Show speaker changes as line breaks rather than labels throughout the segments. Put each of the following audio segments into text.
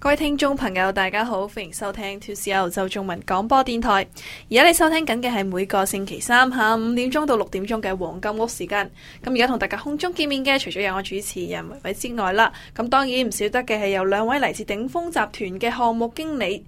各位聽眾朋友大家好，歡迎收聽 2CR 澳洲中文廣播電台。而家你收聽緊嘅係每個星期三下午5點鐘到6點鐘嘅黃金屋時間。咁而家同大家空中見面嘅，除咗有我主持人維維之外啦，咁當然唔少得嘅係有兩位嚟自鼎豐集團嘅項目經理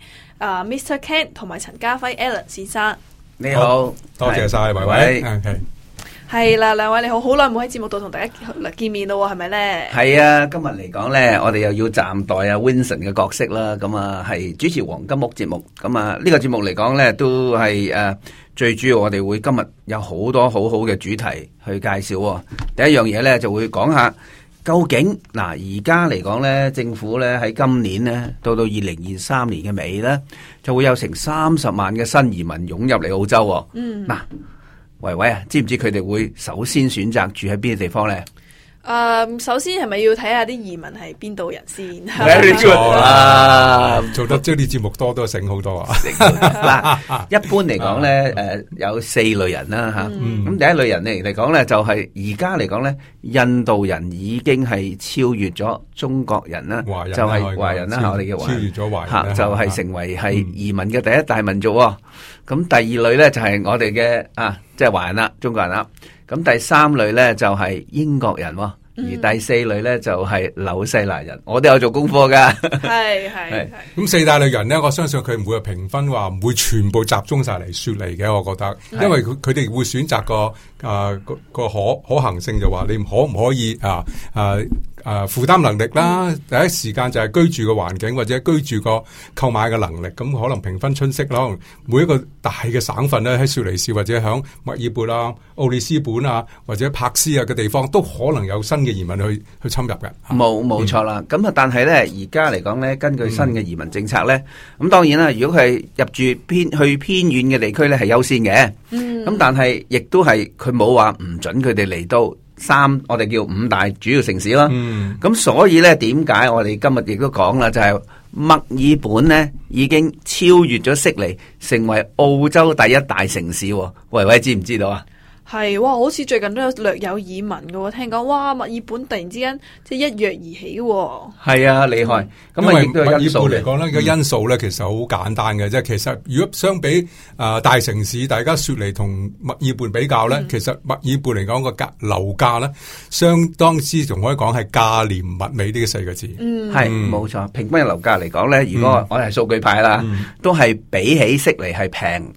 Mr. Ken 同埋陳家輝 Alan 先生。
你好，
多謝晒維維。
係啦，兩位你好，好耐冇喺節目度同大家見面咯，係咪咧？
係啊，今日嚟講咧，我哋又要暫代阿 Vincent 嘅角色啦。咁啊，係主持黃金屋節目。咁啊，呢個節目嚟講咧，都係最主要，我哋會今日有好多好好嘅主題去介紹。第一樣嘢咧，就會講下究竟嗱，而家嚟講咧，政府咧喺今年咧，到2023年嘅尾咧，就會有成30萬嘅新移民湧入嚟澳洲。嗱。維維啊，知唔知佢哋會首先選擇住喺邊個地方咧？
首先係咪要睇下啲移民係邊度人先？
Very good 啦，
做得即係啲節目多醒好多啊！
嗱，一般嚟講咧，有4類人啦吓。咁第一類人嚟講咧，就係而家嚟講咧，印度人已經係超越咗中國人啦，就係華人啦，我哋嘅華人
超越咗華人，
就係成為係移民嘅第一大民族。咁第二類咧就係我哋嘅即係華人啦，中國人啦。咁第3類咧就係英國人，而第4類咧就係紐西蘭人。我都有做功課噶。係。
咁4大類人咧，我相信佢唔會評分話唔會全部集中晒嚟雪梨嘅，我覺得，因為佢哋會選擇個可行性，就話你可唔可以負擔能力啦，第一時間就係居住嘅環境或者居住個購買嘅能力，咁可能評分出色咯。每一個大嘅省份咧，喺雪梨市或者響墨爾本啊、奧里斯本啊或者柏斯啊嘅地方，都可能有新嘅移民去侵入嘅。
冇錯啦。咁但係咧，而家嚟講咧，根據新嘅移民政策咧，咁當然啦，如果佢係入住偏遠嘅地區咧，係優先嘅。咁但係亦都係佢冇話唔准佢哋嚟到我哋叫5大主要城市啦。咁所以咧，點解我哋今日亦都講啦，就係墨爾本咧已經超越咗悉尼，成為澳洲第一大城市。維維知唔知道啊？
係哇，好似最近都有略有耳聞嘅，聽講哇，墨爾本突然之間即係一躍而起。
係啊，厲害。咁
因為墨爾本嚟講咧，個因素咧其實好簡單嘅啫。其實如果相比大城市，大家雪梨同墨爾本比較咧，其實墨爾本嚟講個樓價咧，相當之仲可以講係價廉物美呢4個字。
係冇錯。平均嘅樓價嚟講咧，如果我哋係數據派啦，都係比起悉尼係平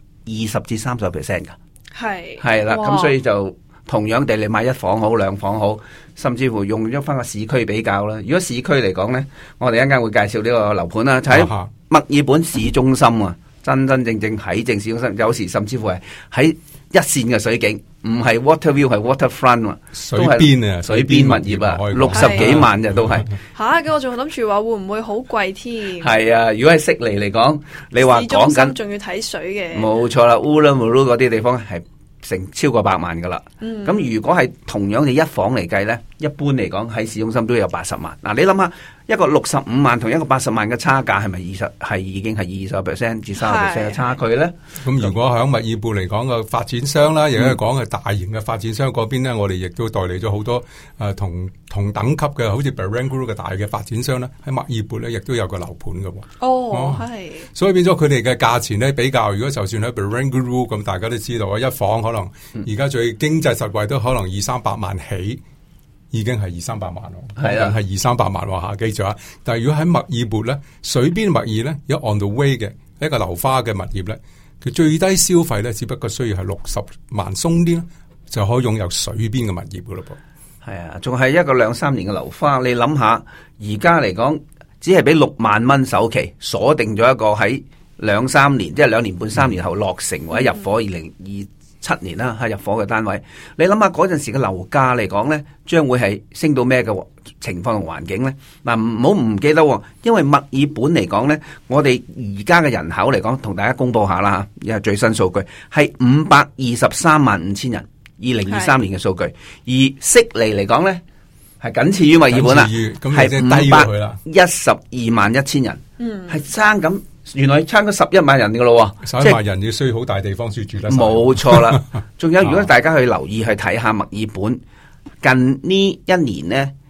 20至30% 噶。係啦，咁所以就同樣地，你買1房好2房好，甚至乎用咗翻個市區比較啦。如果市區嚟講咧，我哋一陣間會介紹呢個樓盤啦，就喺墨爾本市中心啊，真正喺正市中心，有時甚至乎係喺一線嘅水景，唔係 water view 係 waterfront 啊，
水邊啊，
水邊物業啊，60幾萬嘅都係。
咁我仲諗住話會唔會好貴添？
係啊，如果係悉尼嚟講，你話講緊
仲要睇水嘅，
冇錯啦，Woolloomooloo 嗰啲地方係成超過100萬噶啦。咁如果係同樣嘅1房嚟計咧，一般嚟講喺市中心都有80萬。嗱，你諗下一個65萬同一個80萬嘅差價係咪已經係20% 至30% 嘅差距咧？
咁如果喺墨爾本嚟講嘅發展商啦，亦都係講係大型嘅發展商嗰邊咧，我哋亦都代理咗好多同等級嘅，好似 Barangaroo 嘅大嘅發展商咧，喺墨爾本咧亦都有個樓盤嘅。
係。
所以變咗佢哋嘅價錢咧比較，如果就算喺 Barangaroo 咁，大家都知道啊，1房可能而家最經濟實惠都可能200-300萬起。已經係200-300萬咯，係啊，係200-300萬喎嚇，記住啊！但係如果喺墨爾本咧，水邊墨爾咧，有 on the way 嘅一個樓花嘅物業咧，佢最低消費咧，只不過需要係60萬鬆啲啦，就可以擁有水邊嘅物業噶咯噃。
係啊，仲係一個2-3年嘅樓花，你諗下，而家嚟講只係俾6萬蚊首期，鎖定咗一個喺2-3年，即係2年半3年後落成或者入伙2027年啦，係入伙嘅單位。你諗下嗰陣時嘅樓價嚟講咧，將會係升到咩嘅情況同環境咧？嗱，唔好唔記得，因為墨爾本嚟講咧，我哋而家嘅人口嚟講，同大家公布下啦嚇，而家最新數據係5235000人，2023年嘅數據。而悉尼嚟講咧，係僅次於墨爾本啦，係5121000人，係爭咁。原來差咗11萬人噶咯
，11萬人要需要好大地方先住得。
冇錯啦，仲有如果大家去留意去睇下墨爾本近呢1年呢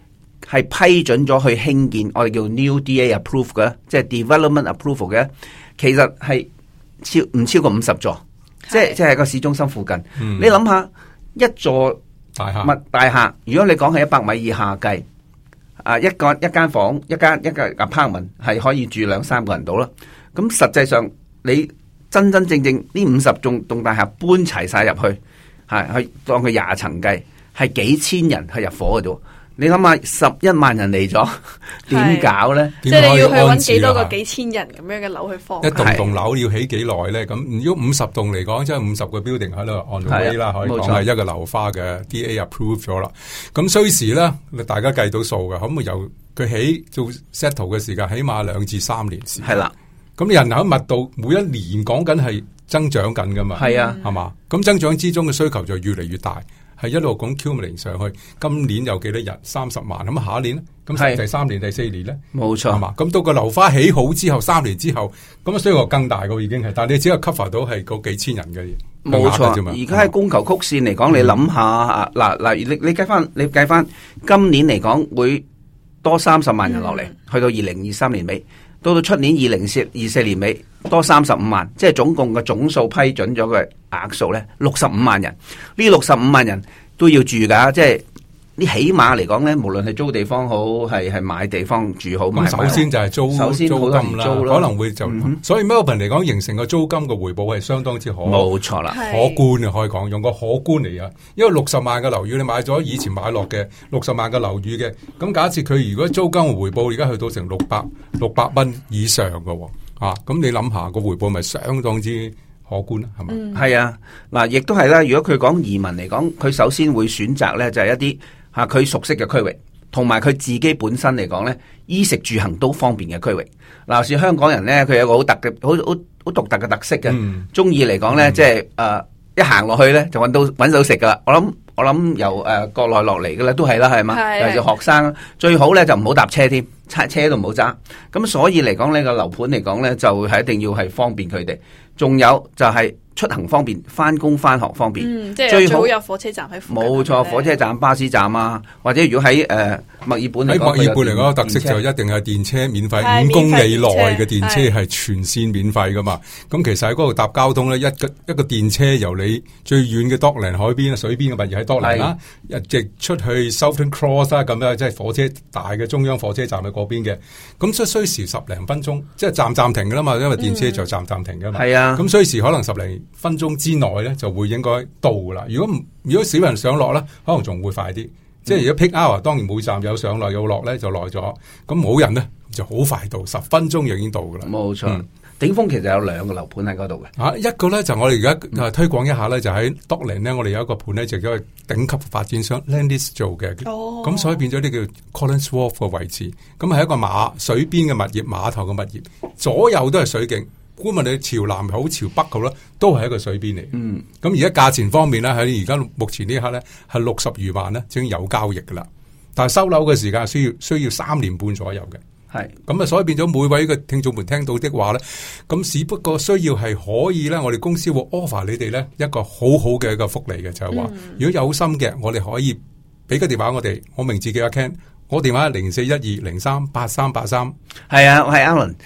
係批准咗去興建我哋叫 New DA Approve 嘅，即係 Development Approval 嘅，其實係唔超過50座，即係喺個市中心附近。你諗下一座大廈，如果你講係100米以下計，一間房一間 apartment 係可以住2-3個人到啦。咁實際上你真正呢50棟大廈搬齊晒入去，去當佢20層計，係幾千人去入伙嘅啫。你諗下11萬人嚟咗，點搞咧？
即係你要去搵幾多個幾千人咁樣嘅樓去放？
一棟樓要起幾耐咧？咁如果50棟嚟講，即係50個 building 喺度 on the way 啦，可以講係一個樓花嘅 DA approve 咗啦。咁需時咧，大家計到數嘅，咁由佢起做 settle 嘅時間，起碼2至3年時間。係啦，咁人口密度每一年講緊係增長緊噶嘛？係啊，係嘛？咁增長之中嘅需求就越嚟越大。係一路咁 accumulating 上去，今年有幾多人？30萬，咁下一年咧？咁第3年、第4年咧？冇錯，係嘛？咁到個樓花起好之後，3年之後，咁啊需求更大嘅已經係，但係你只係 cover 到係嗰幾千人嘅嘢。冇錯，而家喺供求曲線嚟講，你諗下嗱，你計翻，今年嚟講會多30萬人落嚟，去到2023年尾，到出年2024年尾多35萬，即係總共嘅總數批准咗嘅額數咧65萬人。呢65萬人都要住噶，即係你起碼嚟講咧，無論係租地方好，係買地方住好。 咁首先就係租金啦，可能會就所以 Melbourne 嚟講，形成個租金嘅回報係相當之好。冇錯啦，可觀啊，可以講用個可觀嚟啊。因為60萬嘅樓宇，你買咗以前買落嘅60萬嘅樓宇嘅，咁假設佢如果租金嘅回報而家去到成600蚊以上嘅，咁你諗下個回報咪相當之可觀啦，係嘛？
係啊，嗱，亦都係啦。如果佢講移民嚟講，佢首先會選擇咧就係一啲佢熟悉嘅區域，同埋佢自己本身嚟講咧，衣食住行都方便嘅區域。嗱，似香港人咧，佢有個好獨特嘅特色嘅，中意嚟講咧，即係一行落去咧就搵到食噶啦。我諗由國內落嚟嘅咧都係啦，係嘛？尤其是學生最好咧就唔好搭車添，車都唔好揸。咁所以嚟講呢個樓盤嚟講咧就係一定要係方便佢哋，仲有就係出行方便，翻工翻學方便。
即係最好有火車站喺附近。
冇錯，火車站、巴士站啊，或者如果喺墨爾本嚟講，
喺墨爾本嚟講，特色就一定係電車免費，5公里內嘅電車係全線免費噶嘛。咁其實喺嗰度搭交通咧，一個電車由你最遠嘅 Dockland 海邊水邊嘅物業喺 Dockland 啦，一直出去 Southern Cross 啦，咁樣即係火車大嘅中央火車站喺嗰邊嘅。咁需時10零分鐘，即係站停噶啦嘛，因為電車就站停噶嘛。係啊，咁需時可能10零分鐘之內咧，就會應該到噶啦。如果少人上落咧，可能仲會快啲。即係如果 peak hour，當然每站有上落有落咧就耐咗。咁冇人咧就好快到，10分鐘就已經到噶啦。冇錯，鼎豐其實有2個樓盤喺嗰度嘅。一個咧就我哋而家推廣一下咧，就喺 Dockland 咧，我哋有一個盤咧，就叫頂級發展商 Landis 做嘅。咁所以變咗呢叫 Collins Wharf 嘅位置。咁係一個水邊嘅物業，碼頭嘅物業，左右都係水景。無論你朝南好朝北好啦，都係一個水邊嚟。咁而家價錢方面咧，喺而家目前呢一刻咧係60餘萬咧，已經有交易噶啦。但係收樓嘅時間需要3年半左右嘅。係咁啊，所以變咗每位嘅聽眾們聽到的話咧，咁只不過需要係可以咧，我哋公司會 offer 你哋咧一個好好嘅一個福利嘅，就係話如果有心嘅，我哋可以俾個電話我哋，我名字叫阿 Ken，我電話係0412038383。係啊，我係 Alan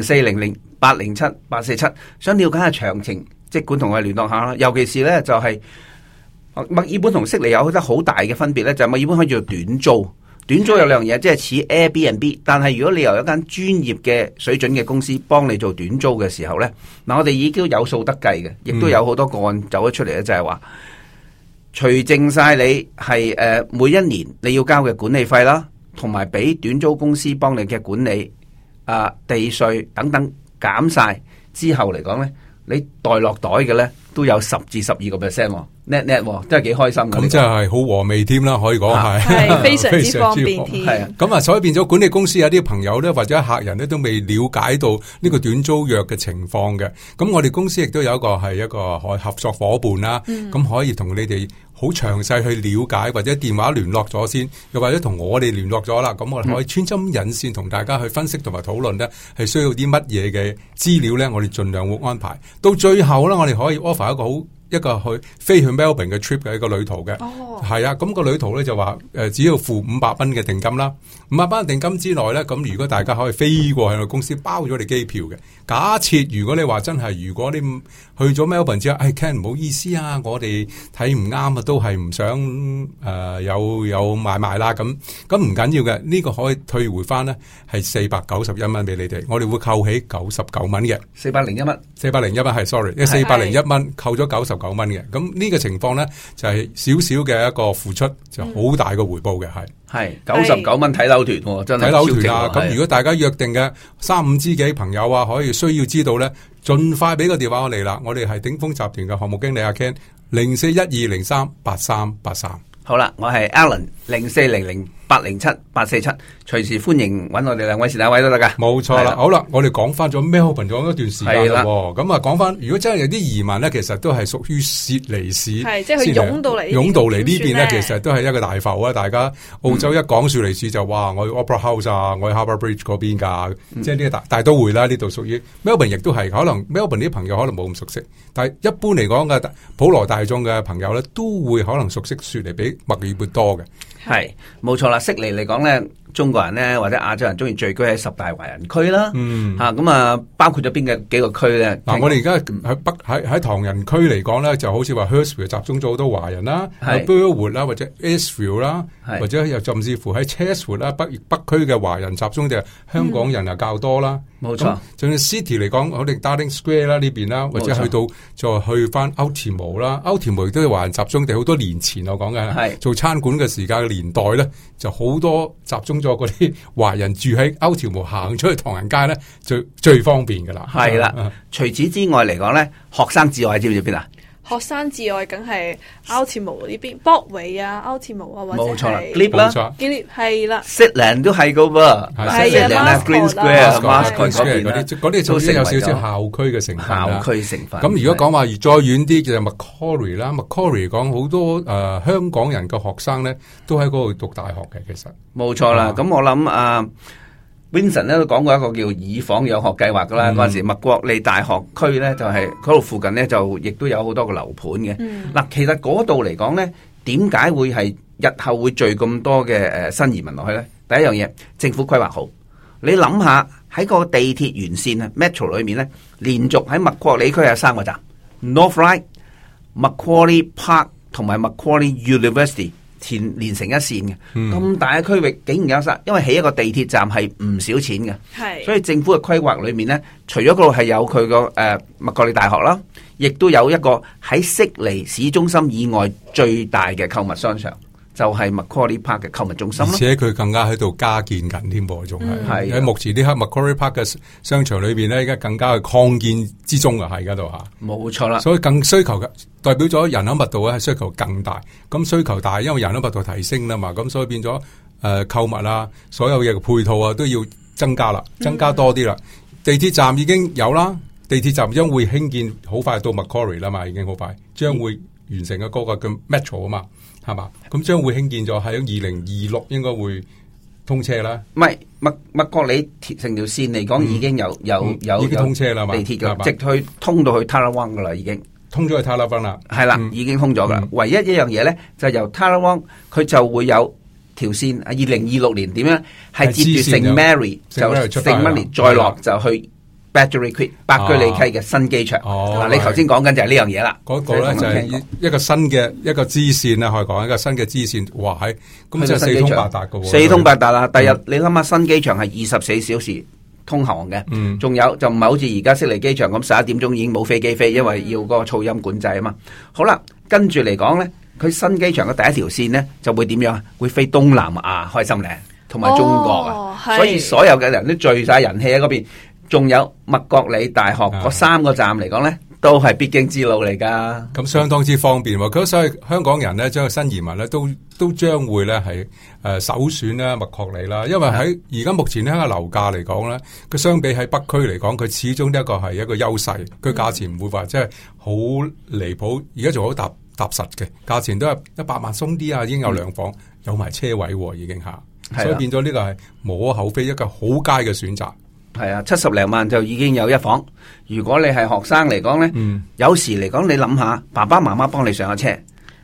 0400807847，想了解下詳情，即管同我哋聯絡下啦。尤其是咧就係墨爾本同悉尼有得好大嘅分別咧，就係墨爾本可以做短租。短租有兩樣嘢，即係似 Airbnb， 但係如果你由一間專業嘅水準嘅公司幫你做短租嘅時候咧，嗱我哋已經有數得計嘅，亦都有好多個案走咗出嚟咧，就係話除淨晒你係每一年你要交嘅管理費啦，同埋俾短租公司幫你嘅管理地稅等等減晒之後嚟講咧，你袋落袋嘅咧都有10至12%。net 真係幾開心嘅，咁真係好和味添啦，可以講係
非常之方便添。係
咁啊，所以變咗管理公司有啲朋友咧，或者客人咧都未了解到呢個短租約嘅情況嘅。咁我哋公司亦都有一個合作伙伴啦，咁可以同你哋好詳細去了解，或者電話聯絡咗先，又或者同我哋聯絡咗啦。咁我哋可以穿針引線同大家去分析同埋討論咧，係需要啲乜嘢嘅資料咧，我哋盡量會安排。到最後咧，我哋可以 offer 一個飛去 Melbourne 嘅 trip 嘅一個旅途嘅，係啊，咁個旅途咧就話只要付500蚊嘅定金啦， 500蚊定金之內咧，咁如果大家可以飛過去個公司包咗你機票嘅，假設如果你話真係，如果你去咗 Melbourne 之後，Ken 唔好意思啊，我哋睇唔啱啊，都係唔想有買賣啦，咁唔緊要嘅，呢個可以退回翻咧，係491蚊俾你哋，我哋會扣起99蚊嘅
，401蚊
，401蚊係 sorry， 401蚊扣咗99蚊嘅，咁呢個情況咧就係少少嘅一個付出，就好大嘅回報嘅
係99蚊睇樓團，真係
睇樓團啊！咁如果大家約定嘅3-5知己朋友啊，可以需要知道咧，盡快俾個電話我嚟啦。我哋係鼎豐集團嘅項目經理阿 Ken， 0412038383。
好啦，我係 Alan， 0400807847，隨時歡迎揾我哋兩位是哪位都得噶。
冇錯啦，好啦，我哋講翻咗 Melbourne 咗一段時間啦，咁啊講翻，如果真係有啲移民咧，其實都係屬於悉尼市，
係即係佢湧到嚟
呢邊咧，其實都係一個大埠啊！大家澳洲一講悉尼市就哇，我去 Opera House 啊，我去 Harbour Bridge 嗰邊噶，即係呢個大都會啦，呢度屬於 Melbourne， 亦都係可能 Melbourne 啲朋友可能冇咁熟悉，但係一般嚟講嘅普羅大眾嘅朋友咧，都會可能熟悉悉尼比墨爾本多嘅。
係冇錯啦，悉尼嚟講咧，中國人咧或者亞洲人中意聚居喺10大華人區啦。咁啊，包括咗邊嘅幾個區咧？
嗱，我哋而家喺唐人區嚟講咧，就好似話 Hurstville 集中咗好多華人啦，喺 Burwood 啦，或者 Eastville 啦，或者又甚至乎喺 Chatswood 啦，北區嘅華人集中嘅香港人又較多啦。
冇錯，
仲有 City 嚟講，我哋 Darling Square 啦呢邊啦，或者去到再去翻 Ultimo 啦 ，Ultimo 亦都係華人集中地，好多年前我講嘅，做餐館嘅時間嘅年代咧，就好多集中咗嗰啲華人住喺 Ultimo， 行出去唐人街咧，最方便噶啦。
係啦，除此之外嚟講咧，學生至愛知唔知邊啊？
學生至愛梗係 Ultimo 呢邊 Broadway 啊 ，Ultimo 啊，或者係
冇錯啦 Glebe 啦
，Glebe 係啦
，Zetland 都係噶噃，
係
啊 ，Green Square、Mascot
嗰啲都有少少校區嘅成分。
校區成分。
咁如果講話再遠啲，就 Macquarie 啦 ，Macquarie 講好多香港人嘅學生咧，都喺嗰度讀大學嘅，其實
冇錯啦。咁我諗Vincent 咧都講過一個叫以房養學計劃噶啦，嗰陣時麥國利大學區咧就係嗰度附近咧就亦都有好多個樓盤嘅。嗱，其實嗰度嚟講咧，點解會係日後會聚咁多嘅新移民落去咧？第一樣嘢，政府規劃好。你諗下喺個地鐵沿線啊 Metro 裏面咧，連續喺麥國利區有3個站 ，North Ryde、Macquarie Park 同埋 Macquarie University。連成一線嘅，咁大嘅區域竟然有晒，因為起一個地鐵站係唔少錢嘅，所以政府嘅規劃裏面咧，除咗嗰度係有佢個麥國利大學啦，亦都有一個喺悉尼市中心以外最大嘅購物商場，就係 Macquarie Park 嘅購物中心，
而且佢更加喺度加建緊添噃，仲係喺目前呢刻 Macquarie Park 嘅商場裏邊咧，而家更加係擴建之中啊，喺嗰度吓，
冇錯啦，
所以更需求嘅。代表咗人口密度咧，係需求更大。咁需求大，因為人口密度提升啦嘛，咁所以變咗購物啊，所有嘢嘅配套啊都要增加啦，增加多啲啦。地鐵站已經有啦，地鐵站將會興建，好快到 Macquarie 啦嘛，已經好快，將會完成嘅嗰個叫 Metro 啊嘛，係嘛？咁將會興建咗喺2026應該會通車啦。
唔係麥國利成條線嚟講已經有
已經通車啦嘛，
地鐵嘅直去通到去 Tarawang 噶啦，已經。
通咗去 Tarawang 啦，
係啦，已經通咗噶。唯一一樣嘢咧，就由 Tarawang 佢就會有條線。2026年點樣？係接住聖 Mary 就聖 Mary 再落就去 Badgerys Creek 百居里溪嘅新機場。嗱，你頭先講緊就係呢樣嘢啦。
嗰個咧就係一個新嘅一個支線啦，可以講一個新嘅支線。哇，係咁就四通八達噶喎，
四通八達啦。第日你諗下，新機場係24小時通航嘅，仲有就唔係好似而家悉尼機場咁11點鐘已經冇飛機飛，因為要嗰個噪音管制啊嘛。好啦，跟住嚟講咧，佢新機場嘅第一條線咧就會點樣啊？會飛東南亞開心嶺同埋中國啊，所以所有嘅人都聚晒人氣喺嗰邊。仲有麥國利大學嗰3個站嚟講咧，都係必經之路嚟噶。
咁相當之方便喎。咁所以香港人咧，將新移民咧都將會咧係首選咧麥國利啦。因為喺而家目前呢個樓價嚟講咧，佢相比喺北區嚟講，佢始終一個係一個優勢。佢價錢唔會話即係好離譜，而家仲好踏實嘅價錢都係100萬鬆啲啊，已經有2房，有埋車位已經嚇，所以變咗呢個係無可厚非一個好佳嘅選擇。
係啊，70零萬就已經有1房。如果你係學生嚟講咧，有時嚟講你諗下，爸爸媽媽幫你上咗車，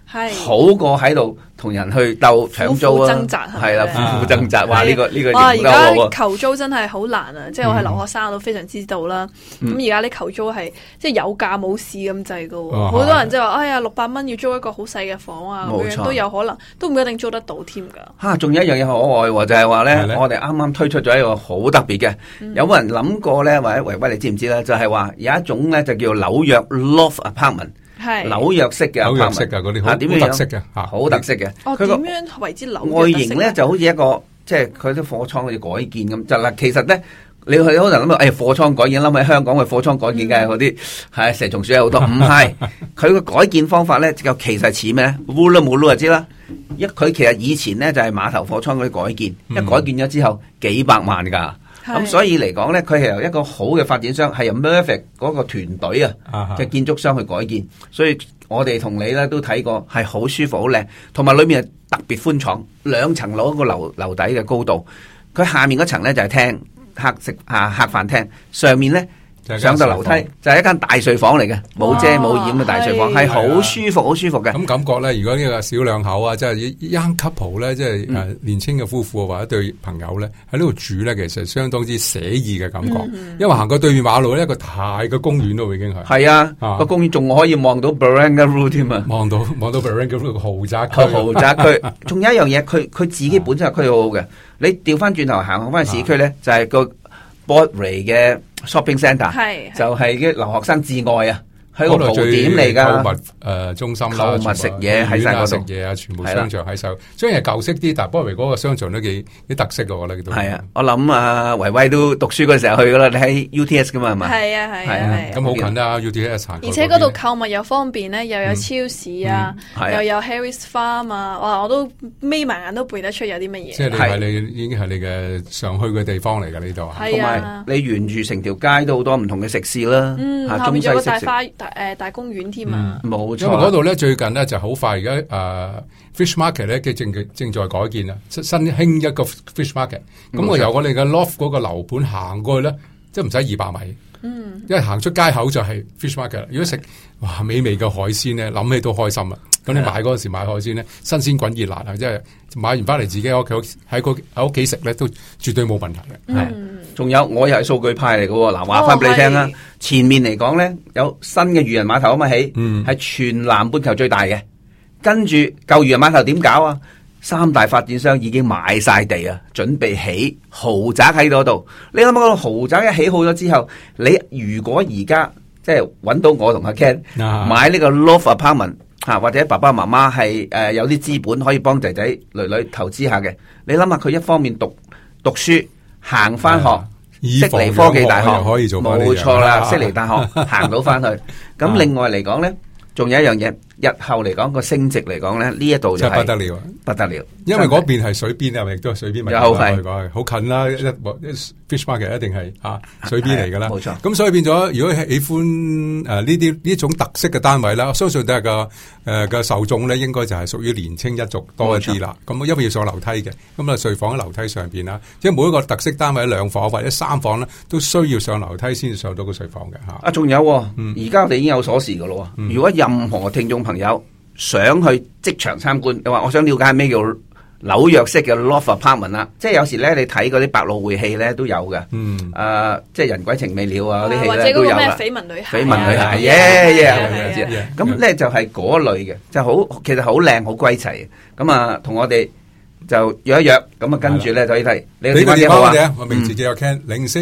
係
好過喺度同人去鬥搶租啊，
掙扎
係啦，苦苦掙扎。哇！呢個
哇！而
形容得好好啊
家求租真係好難啊！即係我係留學生，我都非常知道啦。咁而家啲求租係即係有價冇市咁滯噶喎，好多人即係話：哎呀，600蚊要租一個好細嘅房啊，咁樣都有可能，都唔一定租得到添㗎。
嚇，仲有一樣嘢可愛喎，就係話咧，我哋啱啱推出咗一個好特別嘅，有冇人諗過咧？或者維維你知唔知咧？就係話有一種咧就叫紐約 loft apartment。係紐約式嘅，
紐約式嘅嗰啲好特色嘅，
好特色嘅。
哦，點樣為之紐約
外形咧就好似一個，即係佢啲貨倉好似改建咁。就嗱，其實咧，你去可能諗到，貨倉改建，諗喺香港嘅貨倉改建嘅嗰啲係蛇蟲鼠有好多，唔係佢個改建方法咧，就其實似咩咧？烏啦冇啦就知啦。佢其實以前咧就係碼頭貨倉嗰啲改建，一改建咗之後幾百萬㗎。咁所以嚟講咧，佢係由一個好嘅發展商，係由 Murphy 嗰個團隊嘅建築商去改建，所以我哋同你咧都睇過，係好舒服、好靚，同埋裏面係特別寬敞，2層樓一個樓底嘅高度，佢下面嗰層咧就係廳客飯廳，上面咧。上到樓梯就係一間大睡房嚟嘅，冇遮冇掩嘅大睡房，係好舒服好舒服嘅。
咁感覺咧，如果呢個小兩口啊，即係 young couple 咧，即係年輕嘅夫婦或者對朋友咧，喺呢度住咧，其實相當之寫意嘅感覺。因為行過對面馬路咧，一個大嘅公園都已經係。係
啊，個公園仲可以望到 Barangaroo 添啊，
望到 Barangaroo 個豪宅區。
豪宅區，仲有一樣嘢，佢自己本身係區好好嘅。你調翻轉頭行翻市區咧，就係個 Broadway 嘅 shopping centre，就係啲留學生至愛啊，喺個蒲點嚟㗎，
購物中心啦，
購物食嘢喺晒嗰度，
食嘢啊，全部商場喺晒。雖然係舊式啲，但係Broadway嗰個商場都幾特色㗎，我覺得。
係啊，我諗啊，維維都讀書嗰時候去㗎啦，你喺 UTS 㗎嘛係嘛？
係啊係啊，
咁好近啦 UTS。
而且嗰度購物又方便咧，又有超市啊，又有 Harry's Farm 啊，哇！我都眯埋眼都背得出有啲乜嘢。
即係你已經係你嘅常去嘅地方嚟㗎呢度。
同埋你沿住成條街都好多唔同嘅食肆啦，
後面仲有個大公園添啊，
冇錯。
因為嗰度咧最近咧就好快，而家fish market 咧正在改建啊，新興一個 fish market。咁我由我哋嘅 loft 嗰個樓盤行過去咧，即係唔使200米。因為行出街口就係 fish market。如果食哇美味嘅海鮮咧，諗起都開心啦。咁你買嗰陣時買海鮮咧，新鮮滾熱辣啊！即係買完翻嚟自己喺屋企食咧，都絕對冇問題嘅。
仲有我又係數據派嚟嘅喎，嗱話翻俾你聽啦。前面嚟講咧，有新嘅漁人碼頭咁起，係全南半球最大嘅。跟住舊漁人碼頭點搞啊？3大發展商已經買晒地啊，準備起豪宅喺嗰度。你諗下個豪宅一起好咗之後，你如果而家即係揾到我同阿 Ken 買呢個 loft apartment 或者爸爸媽媽係有啲資本可以幫仔仔女女投資下嘅，你諗下佢一方面讀書。行翻學，悉尼科技大學
可以做，
冇錯啦，悉尼大學行到翻去。咁另外嚟講咧，仲有一樣嘢，日後嚟講個升值嚟講咧，呢一度就係
不得了，
不得了。
因為嗰邊係水邊啊，亦都係水邊咪
又係
好近啦。fish market 一定係水邊嚟噶啦，
冇錯。
咁所以變咗，如果喜歡呢種特色嘅單位啦，我相信都係個受眾咧，應該就係屬於年青一族多一啲啦。咁因為要上樓梯嘅，咁啊睡房喺樓梯上邊啦，即係每一個特色單位2房或者3房咧，都需要上樓梯先至上到個睡房嘅嚇。
仲有，而家我哋已經有鎖匙噶咯。如果任何聽眾朋友想去即場參觀，你話我想了解咩叫紐約式嘅 loft apartment 啦，即係有時咧你睇嗰啲百老匯戲咧都有嘅，即係人鬼情未了啊嗰啲戲咧都有啦。
緋聞女孩，
緋聞女孩，咁咧就係嗰類嘅，就好其實好靚好歸齊。咁啊，同我哋就約一約，咁啊跟住咧就可以睇。你個電話幾好啊？
我名字叫阿 Ken，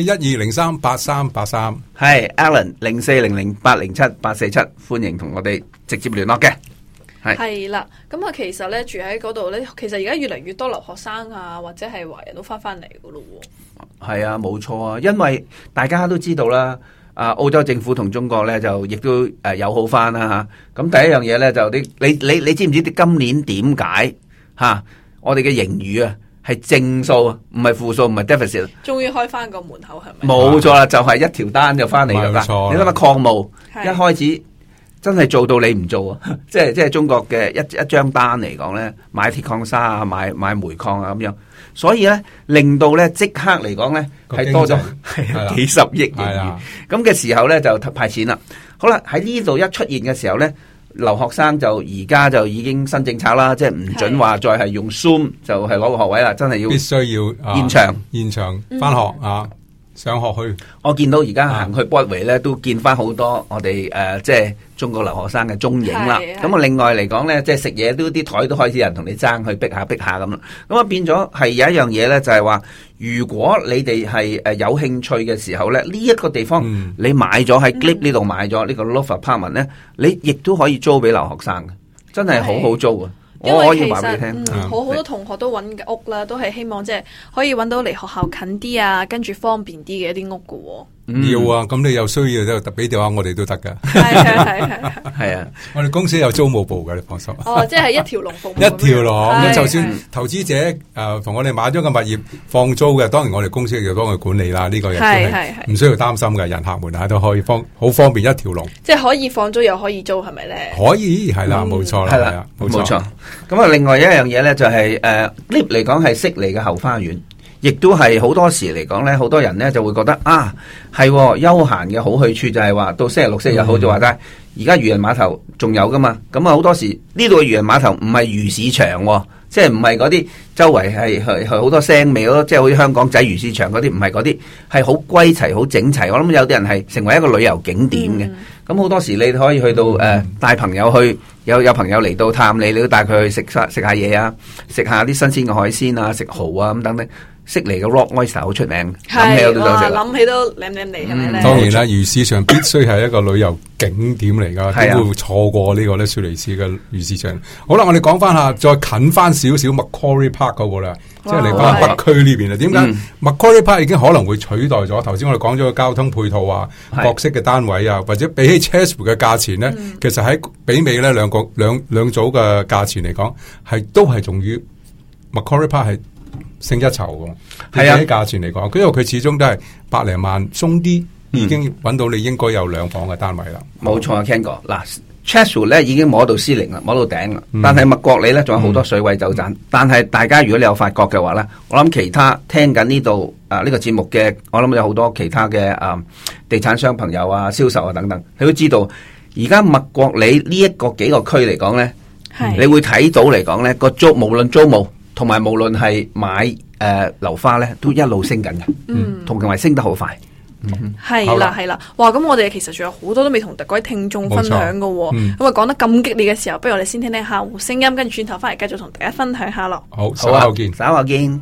0412038383，
係 Alan 0400807847，歡迎同我哋直接聯絡嘅。
係啦，咁啊，其實咧住喺嗰度咧，其實而家越嚟越多留學生啊，或者係華人都翻嚟噶咯喎。係
啊，冇錯啊，因為大家都知道啦，澳洲政府同中國咧就亦都友好翻啦嚇。咁第一樣嘢咧就你知唔知今年點解我哋嘅盈餘啊係正數啊，唔係負數，唔係 deficit。
終於開翻個門口係咪？
冇錯啦，就係一條單就翻嚟㗎啦。你諗下礦務一開始。真係做到你唔做啊！即係中國嘅一張單嚟講咧，買鐵礦砂啊，買煤礦啊咁樣，所以咧令到咧即刻嚟講咧係多咗幾十億盈餘。咁嘅時候咧就派錢啦。好啦，喺呢度一出現嘅時候咧， 留學生就而家就已經新政策啦，即係唔準話再係用 Zoom 就係攞個學位啦，真係要
必須要現場翻學啊，上學去。
我見到而家行去 Broadway 咧，都見翻好多我哋即係中國留學生嘅蹤影啦。咁啊，另外嚟講咧，即係食嘢都啲台都開始有人同你爭去逼下咁啦。咁啊變咗係有一樣嘢咧，就係話，如果你哋係有興趣嘅時候咧，呢一個地方你買咗喺 Glebe 呢度買咗呢個 Love Apartment 咧，你亦都可以租俾留學生嘅，真係好好租啊！
因為其
我可以話俾你聽，
好多同學都揾嘅屋啦，都係希望即係可以揾到離學校近啲啊，跟住方便啲嘅一啲屋噶。
要啊，咁你有需要就俾電話我哋都得噶。
係啊，
我哋公司有租務部嘅，你放心。
哦，即係一條龍服務。
一條龍，就算投資者同我哋買咗個物業放租嘅，當然我哋公司要幫佢管理啦。呢個亦都係唔需要擔心嘅，人客們啊都可以好方便一條龍。
即係可以放租又可以租，係咪咧？
可以，係啦，冇錯啦，係啦，冇錯。
咁啊，另外一樣嘢咧就係Glebe嚟講係悉尼嘅後花園。亦都係好多時嚟講咧，好多人咧就會覺得係休閒嘅好去處就係話到星期六、星期日好就話齋。而家漁人碼頭仲有噶嘛？咁啊好多時呢度嘅漁人碼頭唔係魚市場，即係唔係嗰啲周圍係好多腥味咯，即係好似香港仔魚市場嗰啲，唔係嗰啲，係好歸齊、好整齊。我諗有啲人係成為一個旅遊景點嘅。咁好多時你可以去到帶朋友去，有朋友嚟到探你，你都帶佢去食下嘢啊，食下啲新鮮嘅海鮮啊，食蠔啊咁等等。悉尼嘅 Rock Oyster 好出名，諗起都想食。
諗起都舐舐嚟，係咪咧？
當然啦，魚市場必須係一個旅遊景點嚟噶，點會錯過呢個咧？雪梨市嘅魚市場。好啦，我哋講翻下，再近翻少少 Macquarie Park 嗰個啦，即係嚟翻北區呢邊啦。點解 Macquarie Park 已經可能會取代咗頭先我哋講咗嘅交通配套啊、各式嘅單位啊，或者比起 Chatswood 嘅價錢咧，其實喺媲美咧兩組嘅價錢嚟講，都係仲於 Macquarie Park 係勝一籌嘅，係啊，喺價錢嚟講，因為佢始終都係百零萬鬆啲，已經揾到你應該有2房嘅單位啦。
冇錯啊，Ken 哥，嗱 Chatswood 咧已經摸到司令啦，摸到頂啦，但係麥國里咧仲有好多水位走盞。但係大家如果你有發覺嘅話咧，我諗其他聽緊呢度呢個節目嘅，我諗有好多其他嘅地產商朋友啊、銷售啊等等，你都知道而家麥國里呢幾個區嚟講咧，你會睇到嚟講咧個無論租務。同埋無論係買樓花咧，都一路升緊嘅，同埋升得好快。
係啦，哇！咁我哋其實仲有好多都未同各位聽眾分享嘅，咁啊講得咁激烈嘅時候，不如我哋先聽聽客戶聲音，跟住轉頭翻嚟繼續同大家分享下咯。
好，稍後見，
稍後見。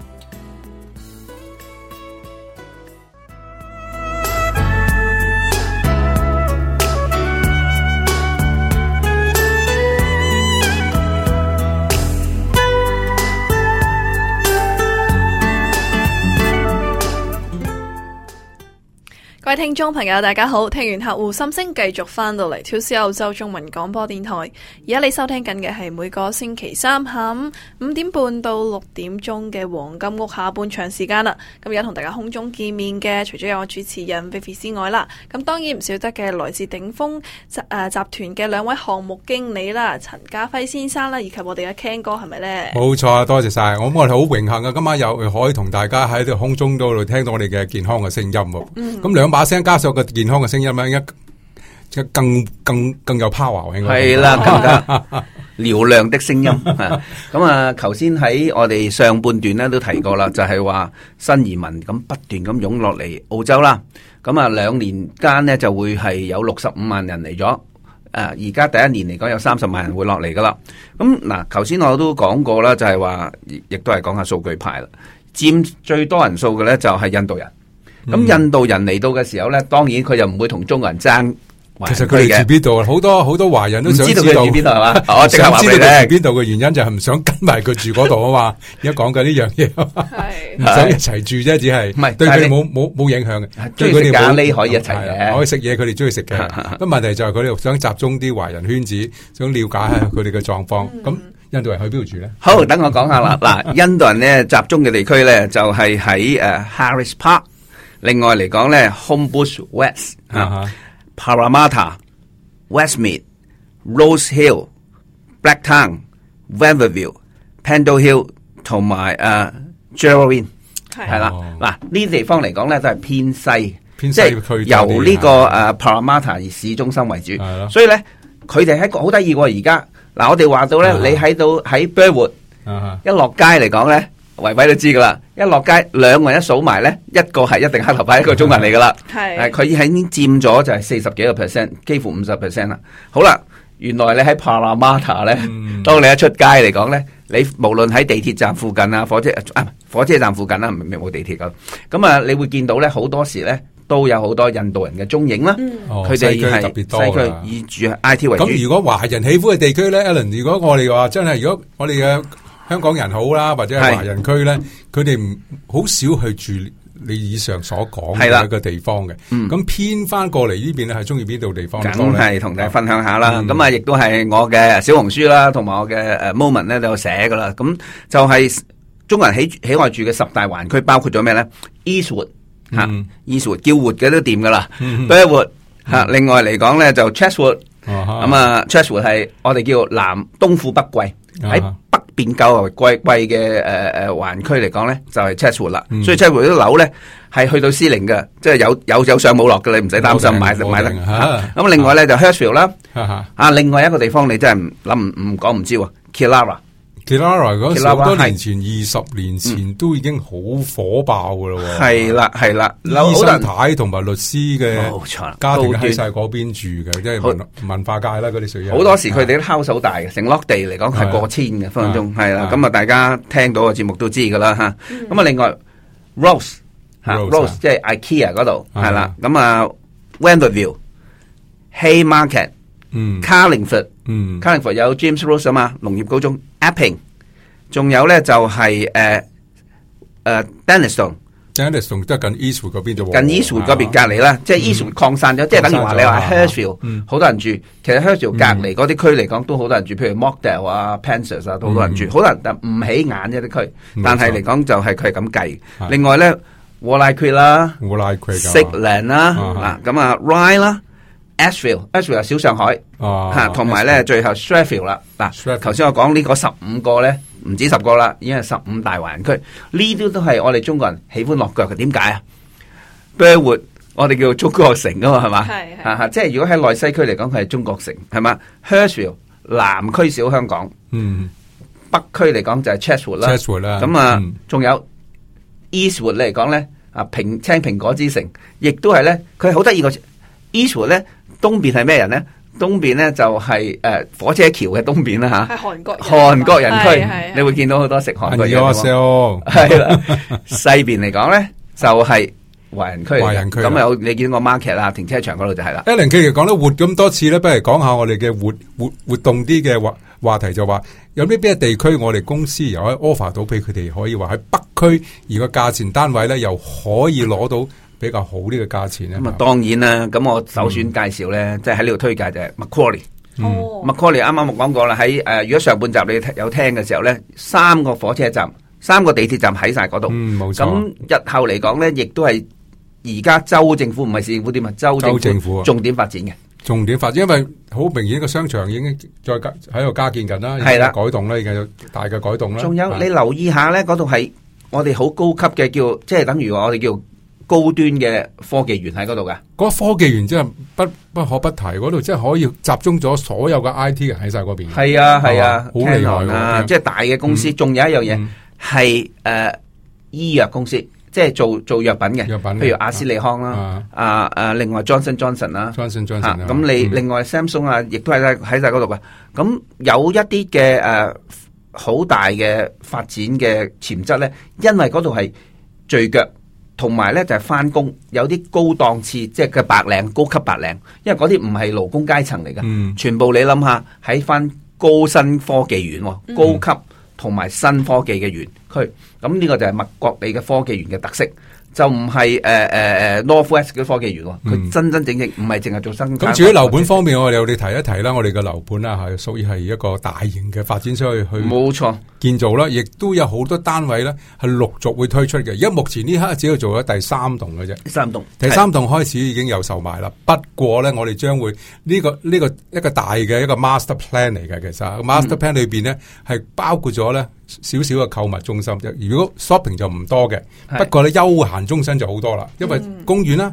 各位聽眾朋友大家好，聽完客戶心聲繼續翻到嚟 2C 澳洲中文廣播電台，而家你收聽緊嘅係每個星期三下午5點半到6點鐘嘅黃金屋下半場時間啦。咁而家同大家空中見面嘅，除咗有我主持人 Vivi 之外啦，咁當然唔少得嘅來自鼎豐集團嘅2位項目經理啦，陳家輝先生啦，以及我哋嘅 Ken 哥係咪咧？
冇錯，多謝晒。我哋好榮幸啊，今晚又可以同大家喺度空中度聽到我哋嘅健康嘅聲音。咁2把聲加上個健康嘅聲音咧，更有 power。
係啦，更加嘹亮的聲音。咁啊，頭先喺我哋上半段咧都提過啦，就係話新移民咁不斷咁湧落嚟澳洲啦。咁啊2年間呢就會係有65萬人嚟咗。而家第一年嚟講有30萬人會落嚟噶啦。咁嗱，頭先我都講過啦，就係話亦都係講下數據派啦。佔最多人數嘅咧就係印度人。咁印度人嚟到嘅時候咧，當然佢又唔會同中國人爭。
其實佢哋住邊度？好多華人都想知道
佢住邊度係嘛？我
想知道佢住邊度嘅原因就係唔想跟埋佢住嗰度啊嘛。而家講緊呢樣嘢，唔想一齊住啫，只係唔係對佢哋冇影響嘅。
中意食咖喱可以一齊嘅，
可以食嘢，佢哋中意食嘅。咁問題就係佢哋想集中啲華人圈子，想了解下佢哋嘅狀況。咁印度人去邊度住咧？
好，等我講下啦。嗱，印度人咧集中嘅地區咧就係喺Harris Park。另外嚟講咧 ，Homebush West、Parramatta、Westmead、Rose Hill、Blacktown、Vanderville、Pendle Hill 同埋Geraldine 係啦。嗱，呢啲地方嚟講咧都係偏西，即係由呢個Parramatta 市中心為主，所以咧佢哋係一個好得意喎。而家嗱，我哋話到咧，你喺Burwood 一落街嚟講咧，維維都知噶啦。一落街兩個人一數埋咧，一個係一定黑頭髮，一個中人嚟噶啦。係佢已經佔咗就係40幾個%，幾乎50%啦。好啦，原來你喺 Parramatta 咧，當你一出街嚟講咧，你無論喺地鐵站附近啊，火車站附近啦，冇地鐵咁啊，你會見到咧好多時咧。都有好多印度人嘅蹤影啦，佢哋係
特別多
西區以住 IT 為主。
咁如果華人喜歡嘅地區咧 ，Alan， 如果我哋話真係，如果我哋嘅香港人好啦，或者係華人區咧，佢哋好少去住你以上所講嘅一個地方嘅。咁偏翻過嚟呢邊咧，係中意邊度地方？
梗係同大家分享下啦。咁啊，亦都係我嘅小紅書啦，同埋我嘅moment 咧都有寫噶啦。咁就係中國人喜愛住嘅10大環區，包括咗咩咧 ？Eastwood。Eastwood 叫活嘅都掂噶啦 Burwood 另外嚟講咧就 Chatswood 咁啊 Chatswood 係我哋叫東富北貴喺北邊較為貴嘅環區嚟講咧就係 Chatswood 啦，所以 Chatswood 啲樓咧係去到司令嘅，即係有上冇落嘅，你唔使擔心買得。咁另外咧就 Hurstville 啦，另外一個地方你真係唔講唔知喎
Killara 嗰時好多年前20年前都已經好火爆噶咯喎，
係啦，
醫生太同埋律師嘅家庭喺晒嗰邊住嘅，即係文化界啦嗰啲屬於。
好多時佢哋啲 house 好大嘅，成落地嚟講係過千嘅分分鐘，係啦。咁啊，大家聽到個節目都知噶啦吓。咁啊，另外 Rose 即係 IKEA 嗰度係啦。咁啊 Wendourville、Haymarket、Carlingford，Carlingford 有 James Road 啊嘛，農業高中 Epping， 仲有咧就係Denniston
都係近 Eastwood 嗰邊啫喎，
近 Eastwood 嗰邊隔離啦，即係 Eastwood 擴散咗，即係等於話你話 Hurstville 好多人住，其實 Hurstville 隔離嗰啲區嚟講都好多人住，譬如 Mockdale 啊、Penshurst 啊都好多人住，好多人但唔起眼啫啲區，但係嚟講就係佢係咁計。另外咧 Wolli Creek 啦 ，Sigland 啦，咁啊 Rye 啦。Ashfield 係小上海同埋咧最後 Strathfield 啦。嗱，頭先我講呢個15個咧，唔止10個啦，已經係15大環區。呢啲都係我哋中國人喜歡落腳嘅。點解啊 ？Burwood 我哋叫中國城啊嘛，係嘛？係即係如果喺內西區嚟講，佢係中國城，係嘛 ？Hurstville 南區小香港，北區嚟講就係 Chatswood 啦。咁啊，仲有 Eastwood 嚟講咧，青蘋果之城，亦都係咧，佢好得意個 Eastwood 咧。東邊係咩人咧？東邊咧就係火車橋嘅東邊啦吓，係韓國人區，你會見到好多食韓國嘢。係啦，西邊嚟講咧就係華人區。咁有你見到個 market 啦，停車場嗰度就係啦。
Alan 其實講得活咁多次咧，不如講下我哋嘅活動啲嘅話題，就話有啲邊個地區我哋公司又可以 offer 到俾佢哋，可以話喺北區而個價錢單位咧又可以攞到比較好呢個價錢咧。
咁啊，當然啦。咁我首選介紹咧，即係喺呢度推介就係 Macquarie。Macquarie 啱啱我講過啦，喺如果上半集你有聽嘅時候咧，3個火車站、3個地鐵站喺晒嗰度。
冇錯。
咁日後嚟講咧，亦都係而家州政府唔係市政府點啊？州政府重點發展嘅。
重點發展，因為好明顯個商場已經再喺度加建緊啦，
係啦，
改動啦，已經有大嘅改動啦。
仲有你留意下咧，嗰度係我哋好高級嘅叫，即係等於我哋叫高端嘅科技園喺嗰度噶。
嗰個科技園真係不可不提，嗰度真係可以集中咗所有嘅 IT 人喺晒嗰邊。
係啊係啊，
好厲害啊！
即係大嘅公司。仲有一樣嘢係醫藥公司。即係做藥品嘅，譬如阿斯利康啦，另外 Johnson Johnson 啦，咁你另外 Samsung 啊，亦都係喺晒嗰度嘅。咁有一啲嘅好大嘅發展嘅潛質咧，因為嗰度係聚腳，同埋咧就係翻工，有啲高檔次，即係嘅白領、高級白領，因為嗰啲唔係勞工階層嚟嘅，全部你諗下喺翻高新科技園，高級同埋新科技嘅園區，咁呢個就係麥國理嘅科技園嘅特色，就唔係Northwest 嘅科技園喎，佢真正唔係淨係做生產。
咁至於樓盤方面，我哋提一提啦，我哋嘅樓盤啦係屬於係一個大型嘅發展商去冇錯建造啦，亦都有好多單位咧係陸續會推出嘅。而家目前呢刻只係做咗第3棟嘅啫，第三棟開始已經有售賣啦。不過咧，我哋將會呢個一個大嘅一個 master plan 嚟嘅，其實 master plan 裏邊咧係包括咗咧少少嘅購物中心。如果 shopping 就唔多嘅，不過咧休閒中心就好多啦，因為公園啦、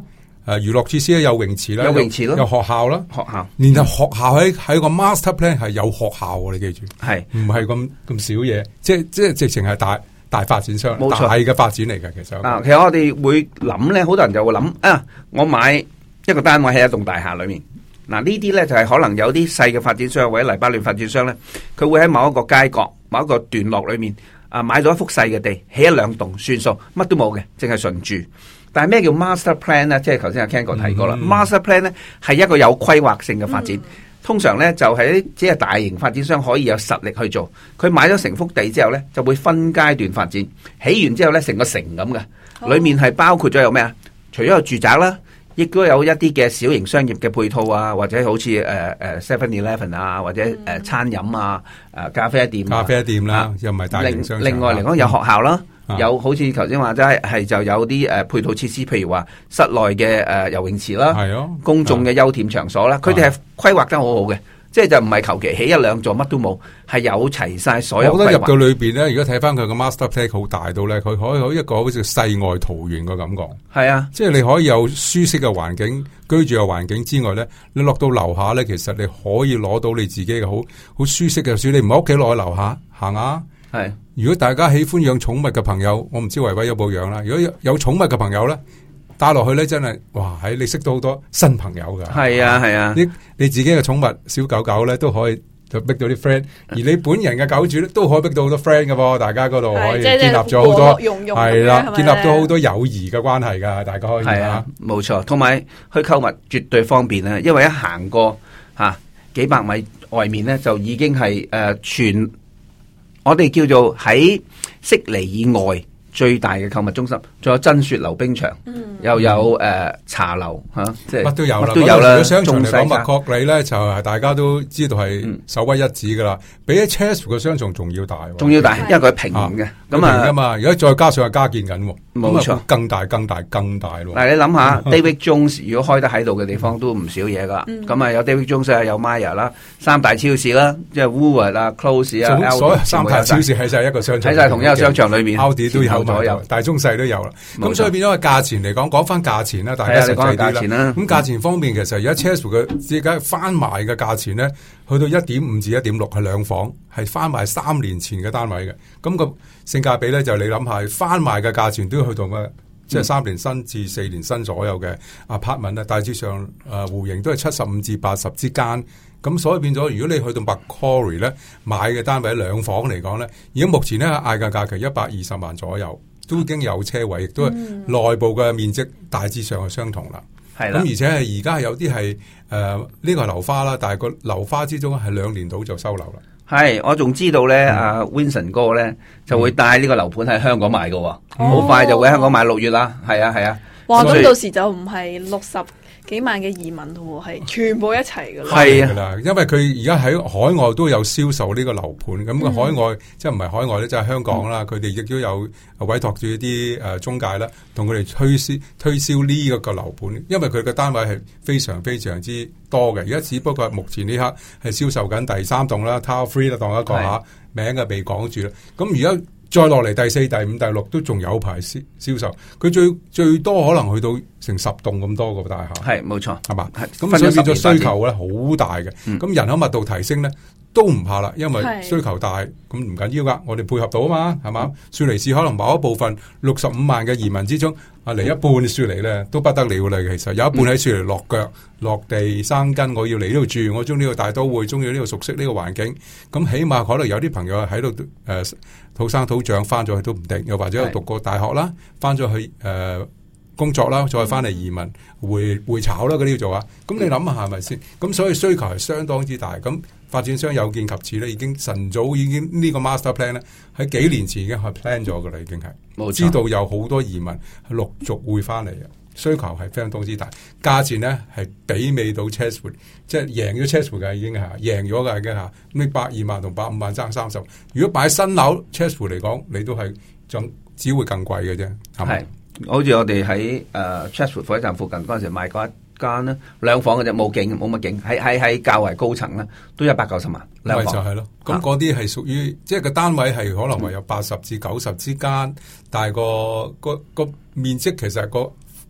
娛樂設施咧，有泳池啦，
有泳池咯，
有學校啦，
學校，
然後學校喺個 master plan 係有學校喎，你記住，
係
唔係咁少嘢？即係直情係大發展商，
冇錯，
大嘅發展嚟嘅。其實
其實我哋會諗咧，好多人就會諗我買一個單位喺一棟大廈裏面。嗱，呢啲咧就係可能有啲細嘅發展商或者黎巴嫩發展商咧，佢會喺某一個街角、某一個段落裏面買咗一幅細嘅地，起一兩棟算數，乜都冇嘅，淨係純住。但係咩叫 master plan 咧？即係頭先阿 Ken 哥提過啦，master plan 咧係一個有規劃性嘅發展。通常咧就係只係大型發展商可以有實力去做。佢買咗成幅地之後咧，就會分階段發展。起完之後咧，成個城咁嘅，裏面係包括咗有咩啊？除咗有住宅啦。亦都有一啲嘅小型商業嘅配套啊，或者好似7-Eleven 啊，或者餐飲啊、咖啡店
啦，又唔係大型商場。
另外嚟講有學校啦，有好似頭先話齋係就有啲配套設施，譬如話室內嘅游泳池啦，公眾嘅休憩場所啦，佢哋係規劃得好好嘅。即係就唔係求其起一兩座乜都冇，係有齊晒所有規劃。
我覺得入到裏邊咧，如果睇翻佢個 master plan 好大到咧，佢可以一個好似世外桃源嘅感覺。
係啊，即
係你可以有舒適嘅環境，居住嘅環境之外咧，你落到樓下咧，其實你可以攞到你自己嘅好舒適嘅。所以你唔喺屋企落去樓下行下。係。如果大家喜歡養寵物嘅朋友，我唔知維維有冇養啦。如果有寵物嘅朋友咧，帶落去咧，真係哇！你識到好多新朋友噶。係啊，係啊。你自己嘅寵物小狗狗咧，都可以就逼到啲 friend，而你本人嘅狗主咧，都可以逼到好多 friend 噶噃。大家嗰度可以建立咗好多，係啦，建立咗好多友誼嘅關係噶。大家可以係啊，冇錯。同埋去購物絕對方便啊，因為一行過幾百米外面咧，就已經係全我哋叫做喺悉尼以外最大嘅購物中心，仲有真雪溜冰場，又有茶樓即係乜都有啦。
都有啦。
如果商場嚟講，麥確里咧就係大家都知道係首屈一指噶啦，比起 Chatswood 嘅商場仲要大。仲要大，因為佢平嘅，咁啊嘛。而家再加上係加建緊，冇錯，更大咯。嗱，你諗下，David Jones 如果開得喺度嘅地方都唔少嘢噶。咁啊，有 David Jones 啊，有 Myer 啦，三大超市啦，即係 Woolworths 啊、Close 啊， 所有三大超市喺晒一個商場，
喺晒同一個商場裏面
，Aldi 都有。大中細都有啦，咁所以變咗個價錢嚟講翻價錢啦，大家實際啲啦。咁價錢方面，其實而家 Chatswood 嘅而家翻賣嘅價錢咧，去到1.5至1.6係兩房，係翻賣3年前嘅單位嘅。咁個性價比咧，就你諗下，翻賣嘅價錢都要去到嘅，即係3年新至4年新左右嘅 apartment 咧，大致上戶型都係75至80之間。咁所以變咗，如果你去到 Macquarie 咧買嘅單位兩房嚟講咧，而家目前咧嗌嘅價期120萬左右，都已經有車位，亦都係內部嘅面積大致上係相同啦。係啦，咁而且係而家係有啲係呢個係樓花啦，但係個樓花之中係2年到就收樓啦。係，我仲知道咧，阿 Vincent 哥咧就會帶呢個樓盤喺香港賣㗎，好快就會喺香港賣6月啦。係啊，係啊。哇！
咁到時就唔係60幾萬嘅移民喎，係全部一齊噶啦。
係啊，因為佢而家喺海外都有銷售呢個樓盤，咁個海外即係唔係海外咧，就係香港啦。佢哋亦都有委託住啲中介啦，同佢哋推銷呢一個樓盤，因為佢嘅單位係非常非常之多嘅。而家只不過目前呢刻係銷售緊第3棟啦 ，Tower 3啦，當一個下名嘅未講住啦。咁而家再落嚟第4、第5、第6都仲有排銷售，佢最多可能去到成10棟咁多個大廈。係冇錯，係嘛？咁所以變咗需求咧好大嘅。咁人口密度提升咧都唔怕啦，因為需求大，咁唔緊要噶，我哋配合到啊嘛，係嘛？雪梨市可能某一部分65萬嘅移民之中，嚟一半雪梨咧都不得了啦。其實有一半喺雪梨落腳落地生根，我要嚟呢度住，我中意呢個大都會，中意呢個熟悉呢個環境。咁起碼可能有啲朋友喺度土生土長翻咗去都唔定，又或者有讀過大學啦，翻咗去工作啦，再翻嚟移民回炒啦，嗰啲要做啊。咁你諗下係咪先？咁所以需求係相當之大。咁發展商有見及此咧，已經晨早已經呢個 master plan 咧喺幾年前已經係 plan 咗噶啦，已經係知道有好多移民係陸續會翻嚟嘅，需求係相當之大。價錢咧係媲美到 Chatswood， 即係贏咗 Chatswood 嘅已經係贏咗嘅已經嚇。咁120萬同150萬爭30，如果擺新樓 Chatswood 嚟講，你都係只會更貴嘅啫，係咪？好似我哋喺Chatswood 火車站附近嗰陣時買過一間咧兩房嘅啫，冇乜景，喺較為高層咧，都190萬兩房。咪就係咯，咁嗰啲係屬於即係個單位係可能話有80至90之間，但係個面積其實個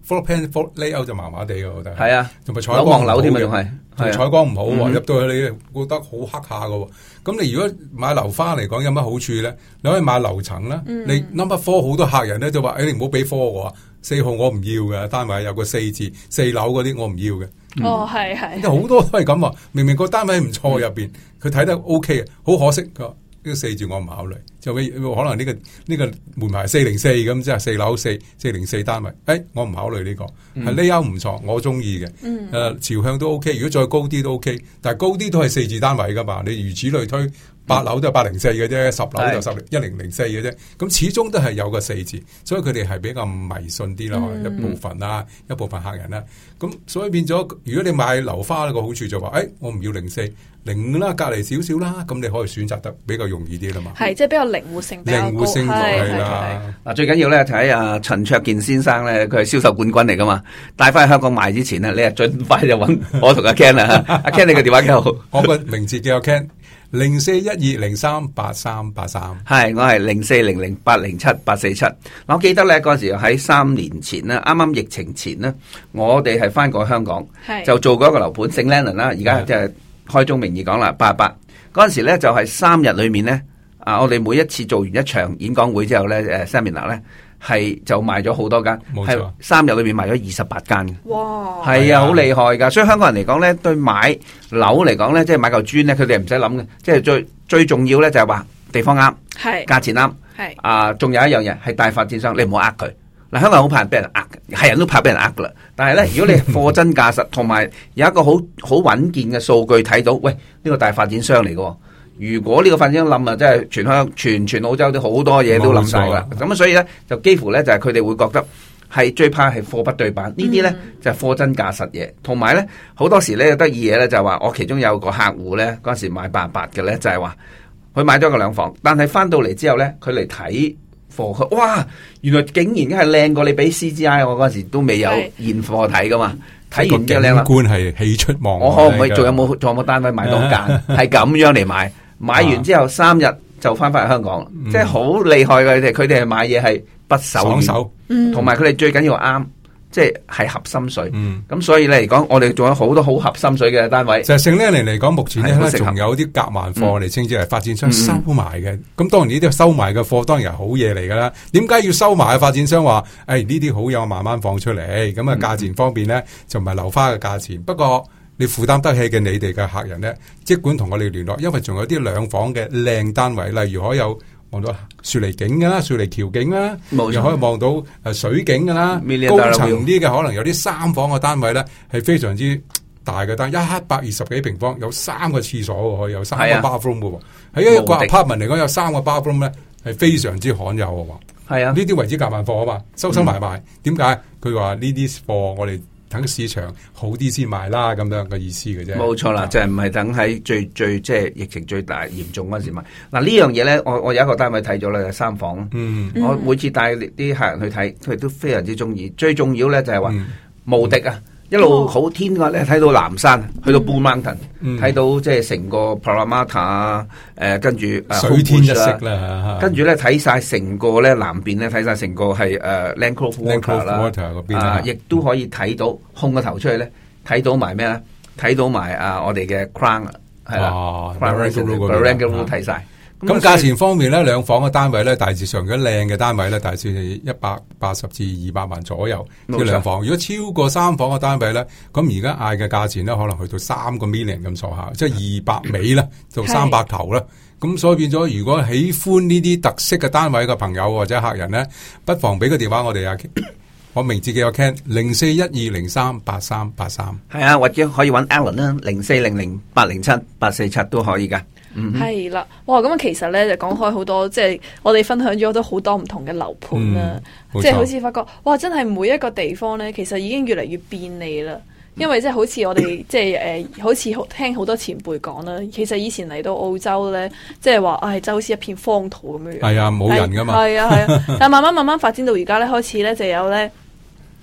floor plan layout 就麻麻地嘅，我覺得
係啊，
同埋採光
樓添啊，仲係
採光唔好喎，入到去你覺得好黑下嘅。咁你如果買樓花嚟講有乜好處咧？你可以買樓層啦。你 number 4好多客人咧就話：你唔好俾4我，4號我唔要嘅單位有個4字，4樓嗰啲我唔要嘅。
哦，係，
好多都係咁啊！明明個單位唔錯入邊，佢睇得 OK 嘅，好可惜呢個4字我唔考慮，就可能呢個門牌404咁，即係4樓404單位，我唔考慮呢個，係呢優唔錯，我中意嘅，朝向都 OK，如果再高啲都 OK，但係高啲都係4字單位噶嘛，你如此類推，8樓都係804嘅啫，10樓就1004嘅啫，咁始終都係有個4字，所以佢哋係比較迷信啲啦，一部分客人啦，咁所以變咗，如果你買樓花個好處就話，我唔要04啦，隔離少少啦，咁你可以選擇得比較容易啲啦嘛。
係，即係比較靈活性比較高。
係啦。
嗱，最緊要咧睇阿陳焯楗先生咧，佢係銷售冠軍嚟噶嘛，帶翻去香港賣之前呢，你係盡快就揾我同阿 Ken 啊，阿 Ken 你個電話幾號？
我個名字叫阿 Ken。0412038383
係，我係0400807847。我記得咧嗰時喺3年前咧，啱啱疫情前咧，我哋係翻過香港，就做過一個樓盤聖 Leonard 啦。而家即係開宗明義講啦，88嗰陣時咧就係3日裏面咧，我哋每一次做完一場演講會之後咧，seminar 咧係就賣咗好多間，係3日裏面賣咗28間嘅。
哇！
係啊，好厲害噶。所以香港人嚟講咧，對買樓嚟講咧，即係買嚿磚咧，佢哋唔使諗嘅，即係最重要咧就係話地方啱，
係價
錢啱，係仲有一樣嘢係大發展商，你唔好呃佢。嗱，香港人好怕人俾人呃，係人都怕俾人呃噶啦。但係咧，如果你貨真價實，同埋有一個好穩健嘅數據睇到，喂，呢個大發展商嚟嘅。如果呢個發展商冧啊，即係全澳洲啲好多嘢都冧晒啦。咁所以咧，就幾乎咧就係佢哋會覺得係最怕係貨不對版。呢啲咧就係貨真價實嘢。同埋咧好多時咧得意嘢咧就係話，我其中有個客戶咧嗰陣時買88嘅咧，就係話佢買咗個2房，但係翻到嚟之後咧，佢嚟睇貨，佢哇，原來竟然係靚過你俾 CGI， 我嗰陣時都未有現貨睇噶嘛。睇完之後靚啦，
觀係喜出望外。
我可唔可以仲有冇單位買到間？係咁樣嚟買。買完之後3日就翻返去香港，即係好厲害嘅佢哋係買嘢係不手軟，同埋佢哋最緊要啱，即係合心水。咁所以咧嚟講，我哋仲有好多好合心水嘅單位。
就係聖呢嚟講，目前咧仲有啲夾萬貨，我哋稱之為發展商收埋嘅。咁當然呢啲收埋嘅貨，當然係好嘢嚟噶啦。點解要收埋啊？發展商話：呢啲好嘢，我慢慢放出嚟。咁啊，價錢方面咧就唔係樓花嘅價錢，不過你負擔得起嘅你哋嘅客人咧，即管同我哋聯絡，因為仲有啲2房嘅靚單位，例如可以有望到雪梨景噶啦、雪梨橋景啦，又可以望到水景噶啦，高層啲嘅可能有啲3房嘅單位咧，係非常之大嘅單，120幾平方，有3個廁所嘅，可以有3個 bathroom 嘅喎。喺一個 apartment 嚟講，有3個 bathroom 咧，係非常之罕有嘅喎。係啊，呢啲為之夾萬貨啊嘛，收埋埋。點解？佢話呢啲貨我哋等市場好啲先賣啦，咁樣嘅意思嘅啫。冇
錯啦，就係唔係等喺最即係疫情最大嚴重嗰陣時賣。嗱，呢樣嘢咧，我有一個單位睇咗啦，就3房。我每次帶啲客人去睇，佢哋都非常之中意。最重要咧就係話無敵啊！一路好天嘅咧，睇到南山，去到 Blue Mountain，睇到即係成個 Parramatta 啊，跟住
水天一色啦，
跟住咧睇晒成個咧南邊咧睇晒成個係Langcroft Water 啦，
嗰邊
亦都可以睇到空個頭出去咧，睇到埋咩咧？睇到埋我哋嘅 Crown 係啦，Barangaroo 睇晒。
咁價錢方面咧，2房嘅單位咧，大致上如果靚嘅單位咧，大致係180至200萬左右。呢2房，如果超過3房嘅單位咧，咁而家嗌嘅價錢咧，可能去到3個 million 咁上下，即係200尾啦，到300頭啦。咁所以變咗，如果喜歡呢啲特色嘅單位嘅朋友或者客人咧，不妨俾個電話我哋啊。我名字叫我 Ken， 0412038383。
係啊，或者可以揾 Alan 啦，0400807847都可以噶。
係啦，哇！咁其實咧就講開好多，即係我哋分享咗好多唔同嘅樓盤啦，即係好似發覺，哇！真係每一個地方咧，其實已經越嚟越便利啦。因為即係好似我哋即係好似聽好多前輩講啦，其實以前嚟到澳洲咧，即係話就好似一片荒土咁樣。
係啊，冇人噶嘛。
係啊，但係慢慢發展到而家咧，開始咧就有咧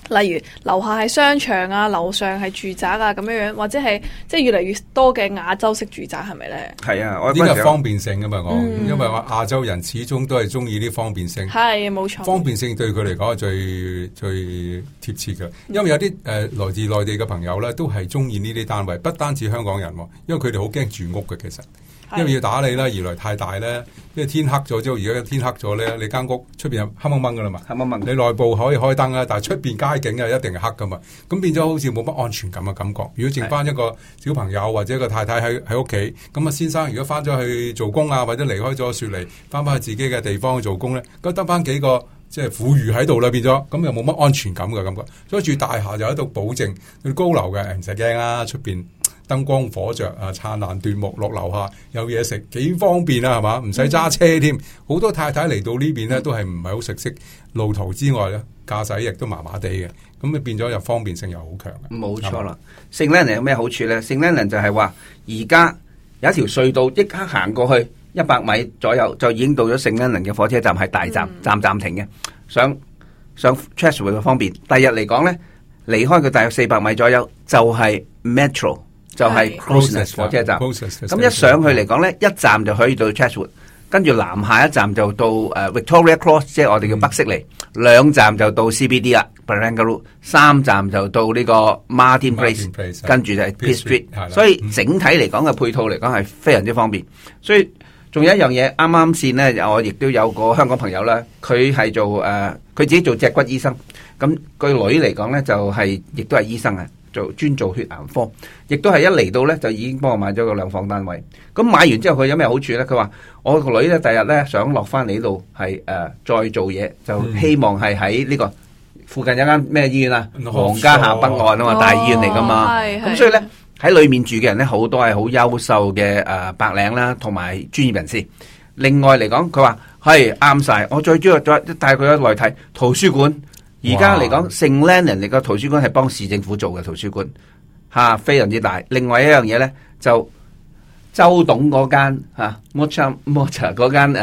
例如樓下係商場啊，樓上係住宅啊咁樣樣，或者係即係越嚟越多嘅亞洲式住宅係咪咧？
係啊，我
呢個係方便性噶嘛，因為我亞洲人始終都係中意啲方便性。
係冇錯，
方便性對佢嚟講係最貼切嘅。因為有啲來自內地嘅朋友咧，都係中意呢啲單位，不單止香港人，因為佢哋好驚住屋嘅其實。因為要打理啦，二來太大咧，因為天黑咗之後，而家天黑咗咧，你間屋出邊又黑掹掹噶啦嘛，
黑掹掹，你
內部可以開燈啊，但係出邊街景啊一定係黑噶嘛，咁變咗好似冇乜安全感嘅感覺。如果剩翻一個小朋友或者一個太太喺屋企，咁啊先生如果翻咗去做工啊，或者離開咗雪梨，翻返去自己嘅地方去做工咧，咁得翻幾個即係婦孺喺度啦，變咗咁又冇乜安全感嘅感覺。所以住大廈就喺度保證，高樓嘅唔使驚啦，出邊燈光火着啊，燦爛奪目，落樓下有嘢食，幾方便啊，係嘛？唔使揸車添。好多太太嚟到呢邊咧，都係唔係好熟悉路途之外咧，駕駛亦都麻麻地嘅。咁啊變咗又方便性又好強嘅。
冇錯啦。聖蘭尼有咩好處咧？聖蘭尼就係話而家有一條隧道，即刻行過去100米左右就已經到咗聖蘭尼嘅火車站，係大站，站站停嘅。上 Chatswood 嘅方便。第日嚟講咧，離開佢大約400米左右就係 Metro。就係 Crows 火車站，咁一上去嚟講咧，一站就可以到 Chatswood， 跟住南下一站就到Victoria Cross， 即係我哋叫北悉尼，2站就到 CBD 啦 Barangaroo， 3站就到呢個 Martin Place， 跟住就係 Pitt Street， 所以整體嚟講嘅配套嚟講係非常之方便。所以仲有一樣嘢，啱啱先咧，我亦都有個香港朋友啦，佢係做佢自己做脊骨醫生，咁個女嚟講咧就係亦都係醫生啊。專做血癌科，亦都係一嚟到咧就已經幫我買咗個2房單位。咁買完之後佢有咩好處咧？佢話我個女咧第日咧想落翻嚟呢度係再做嘢，就希望係喺呢個附近有間咩醫院啊？皇家下北岸啊嘛，大醫院嚟噶嘛。咁所以咧喺裏面住嘅人咧好多係好優秀嘅白領啦，同埋專業人士。另外嚟講，佢話係啱晒。我最主要再帶佢去內睇圖書館。而家嚟講，聖蘭尼個圖書館係幫市政府做嘅圖書館，非常之大。另外一樣嘢咧，就周董嗰間Mocha 嗰間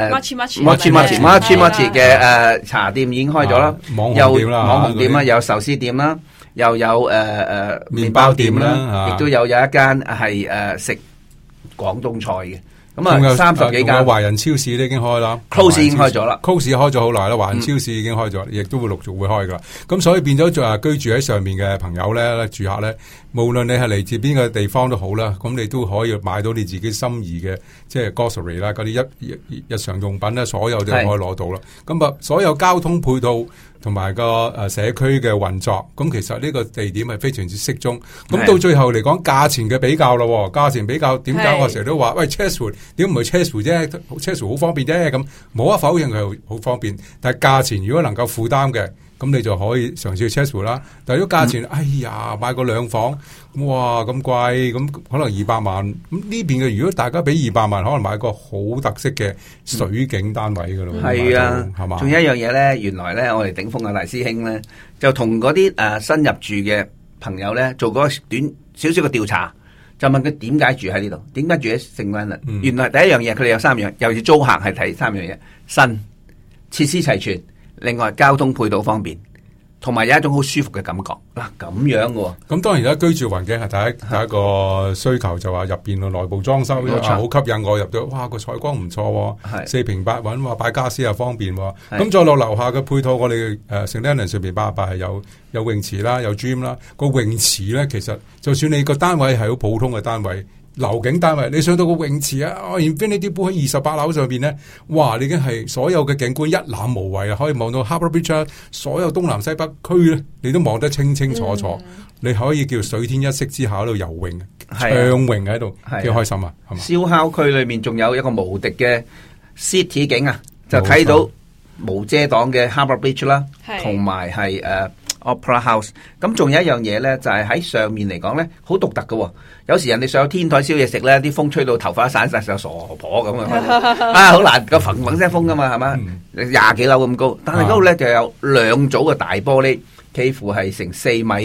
Mochi 嘅茶店已經開咗啦，有網紅店啦，有壽司店啦，又有麵包店啦，亦都有一間係食廣東菜嘅。咁啊，30幾間
華人超市都已經開啦
，Close 已經開咗啦
，Close 開咗好耐啦，華人超市已經開咗，亦都會陸續會開噶啦。咁所以變咗就居住喺上面嘅朋友咧，住客咧，無論你係嚟自邊個地方都好啦，咁你都可以買到你自己心儀嘅，即係 grocery 啦，嗰啲日常用品咧，所有都可以攞到啦。咁啊，所有交通配套同埋個社區嘅運作，咁其實呢個地點係非常之適中。咁到最後嚟講，價錢嘅比較咯，價錢比較點解我成日都話喂 Chatswood 點唔係 Chatswood 啫 ？Chatswood 好方便啫，咁冇可否認佢好方便。但係價錢如果能夠負擔嘅，咁你就可以嘗試去 Chatswood 啦。但係如果價錢，哎呀買個2房，哇咁貴，咁可能200萬。咁呢邊嘅如果大家俾200萬，可能買個好特色嘅水景單位噶咯。
係啊，
係嘛？
仲有一樣嘢咧，原來咧我哋頂峰嘅大師兄咧，就同嗰啲新入住嘅朋友咧做過短少少嘅調查，就問佢點解住喺呢度，點解住喺聖蘭尼？原來第一樣嘢佢哋有3樣，尤其租客係睇3樣嘢：新、設施齊全，另外交通配套方便，同埋有一種好舒服嘅感覺。嗱咁樣嘅喎。咁
當然啦，居住環境係第一個需求，就話入邊嘅內部裝修好吸引我入到，哇個採光唔錯，4平8穩，話擺家私又方便。咁再落樓下嘅配套，我哋聖蘭尼上邊88係有泳池啦，有 gym 啦。個泳池咧，其實就算你個單位係好普通嘅單位，樓景單位，你上到個泳池啊，Infinity Pool 喺28樓上邊咧，哇！你已經係所有嘅景觀一覽無遺啊，可以望到 Harbour Bridge， 所有東南西北區咧，你都望得清清楚楚。你可以叫水天一色之下喺度游泳，暢泳喺度，幾開心啊！係嘛？
燒烤區裏面仲有一個無敵嘅 city 景啊，就睇到無遮擋嘅 Harbour Bridge 啦，同埋係Opera House。咁仲有一樣嘢咧，就係喺上面嚟講咧，好獨特嘅。有時人哋上天台燒嘢食咧，啲風吹到頭髮散晒，就傻婆咁啊！好難個嘭嘭聲風噶嘛，係嘛？20幾樓咁高，但係嗰度咧就有2組嘅大玻璃，幾乎係成4米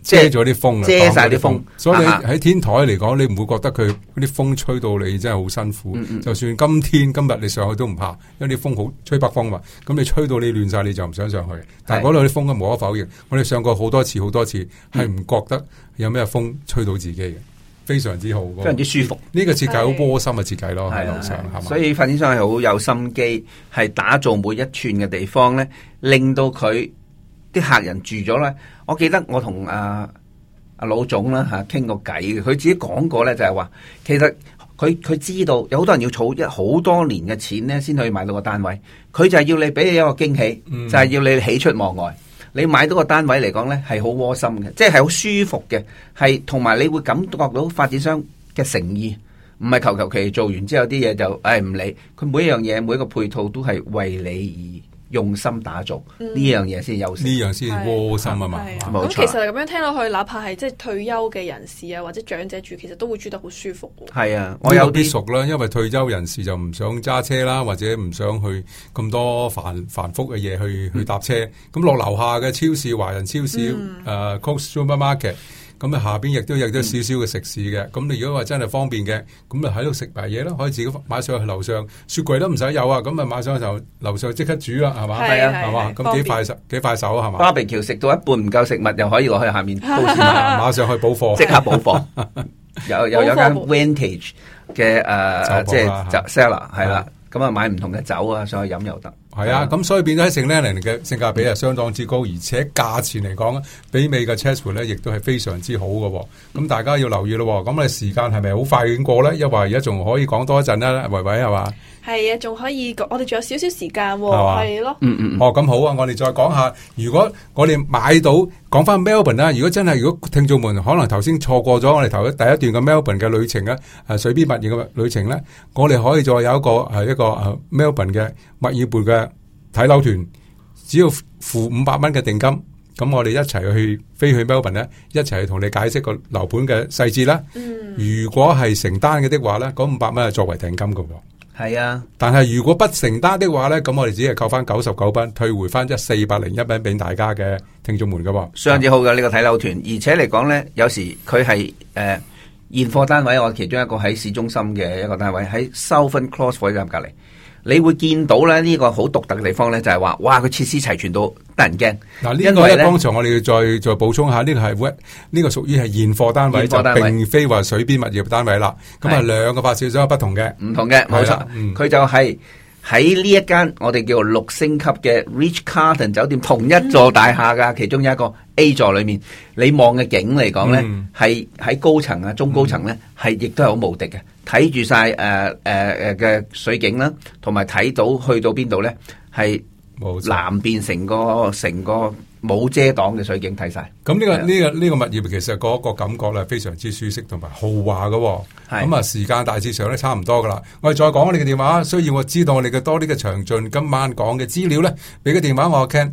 遮咗啲風，
遮晒啲風。
所以你喺天台嚟講，你唔會覺得佢嗰啲風吹到你真係好辛苦。就算今日你上去都唔怕，因為啲風好吹北風嘛。咁你吹到你亂晒，你就唔想上去。但係嗰度啲風咧無可否認，我哋上過好多次，係唔覺得有咩風吹到自己嘅。非常之好，
非常之舒服。
呢個設計好窩心嘅設計咯，喺樓上係嘛。
所以發展商係好有心機，係打造每一寸嘅地方咧，令到佢啲客人住咗咧。我記得我同阿老總啦嚇傾過偈嘅，佢自己講過咧，就係話其實佢知道有好多人要儲好多年嘅錢咧，先可以買到個單位。佢就係要你俾你一個驚喜，就係要你喜出望外。你買到個單位嚟講咧，係好窩心嘅，即係好舒服嘅，係同埋你會感覺到發展商嘅誠意，唔係求其做完之後啲嘢就唔理，佢每一樣嘢每一個配套都係為你而用心打造，呢樣嘢先有，呢
樣先窩心啊嘛。
咁其實咁樣聽落去，哪怕係即係退休嘅人士啊，或者長者住，其實都會住得好舒服嘅。
係啊，我有啲
熟啦，因為退休人士就唔想揸車啦，或者唔想去咁多繁複嘅嘢去搭車。咁落樓下嘅超市，華人超市，Coles Supermarket。咁啊，下邊亦都有少少嘅食肆嘅。咁你如果話真係方便嘅，咁咪喺度食埋嘢咯，可以自己買上去樓上，雪櫃都唔使有啊。咁咪買上去就樓上即刻煮啦，係嘛？
係啊，
係嘛？咁幾快手係嘛
？BBQ食到一半唔夠食物，又可以落去下面高士
馬上去補貨，
即刻補貨。有間 Vintage 嘅即係 cellar 係啦。咁啊，買唔同嘅酒啊，上去飲又得。
係啊，咁所以變咗喺聖靚寧嘅性價比係相當之高，而且價錢嚟講，媲美嘅 Chatswood 咧，亦都係非常之好嘅。咁大家要留意咯。咁你時間係咪好快已經過咧？因為而家仲可以講多一陣啦，維維係嘛？
係啊，仲可以，我哋仲有少少時間喎，係咯。
咁好啊，我哋再講下，如果我哋買到，講翻 Melbourne 啦，如果聽眾們可能頭先錯過咗我哋頭第一段嘅 Melbourne 嘅旅程咧，水邊物業嘅旅程咧，我哋可以再有一個Melbourne 嘅墨爾本嘅睇樓團，只要付500蚊嘅定金，咁我哋一齊去飛去 Melbourne 咧，一齊同你解釋個樓盤嘅細節啦。如果係承擔嘅的話咧，嗰500蚊係作為定金嘅。
係啊，
但係如果不承擔的話咧，咁我哋只係扣翻99蚊，退回翻401蚊俾大家嘅聽眾們噶。
相當之好嘅呢個睇樓團，而且嚟講咧，有時佢係現貨單位，我其中一個喺市中心嘅一個單位喺 Southern Cross 火車站隔離。你會見到咧呢個好獨特嘅地方咧，就係話，哇！佢設施齊全到得人驚。
嗱，呢個咧，剛才我哋要再補充下，呢個係呢個屬於係現貨單位，就並非話水邊物業單位啦。咁啊，兩個發展商不同嘅，
唔同嘅，冇錯。佢就係喺呢一間我哋叫做6星級嘅 Ritz-Carlton 酒店同一座大廈噶，其中有一個 A 座裏面，你望嘅景嚟講咧，係喺高層啊、中高層咧，係亦都係好無敵嘅。睇住晒嘅水景啦，同埋睇到去到邊度咧，係南邊成個冇遮擋嘅水景睇晒。
咁呢個物業其實嗰個感覺咧非常之舒適同埋豪華嘅。咁啊，時間大致上咧差唔多噶啦。我哋再講你嘅電話，需要我知道我哋嘅多啲嘅詳盡今晚講嘅資料咧，俾個電話我 Ken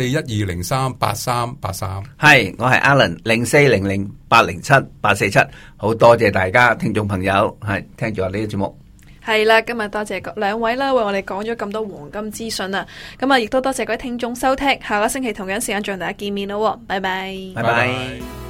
0412038383。
係，我係 Alan 0400807847。好多謝大家聽眾朋友係聽住我呢個節目。
係啦，今日多謝兩位啦，為我哋講咗咁多黃金資訊啊！咁啊，亦都多謝各位聽眾收聽，下個星期同樣時間再同大家見面咯，拜拜，
拜拜。